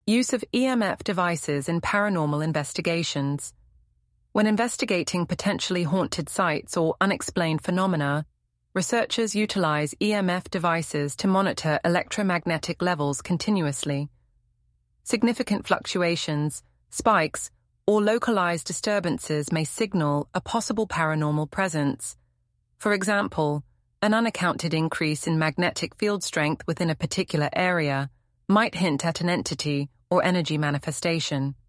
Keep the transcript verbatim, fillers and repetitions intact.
Use of E M F devices in paranormal investigations. When investigating potentially haunted sites or unexplained phenomena, researchers utilize E M F devices to monitor electromagnetic levels continuously. Significant fluctuations, spikes, or localized disturbances may signal a possible paranormal presence. For example, an unaccounted increase in magnetic field strength within a particular area might hint at an entity or energy manifestation.